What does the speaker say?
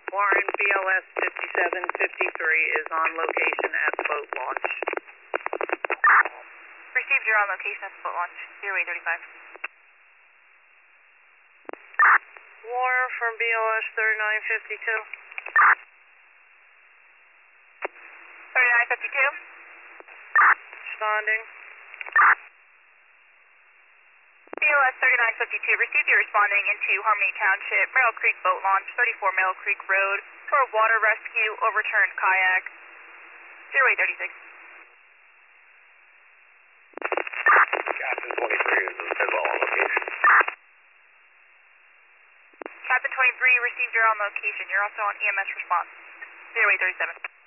Warren, BLS 5753 is on location at the boat launch. Received, you're on location at the boat launch. 0835. Warren from BLS 3952. 3952. Responding. BLS 3952, received, you're responding into Harmony Township, Merrill Creek boat launch, 34 Merrill Creek Road, for water rescue, overturned kayak. 0836. Captain 23 is as well on location. Captain 23, received, you're on location. You're also on EMS response. 0837.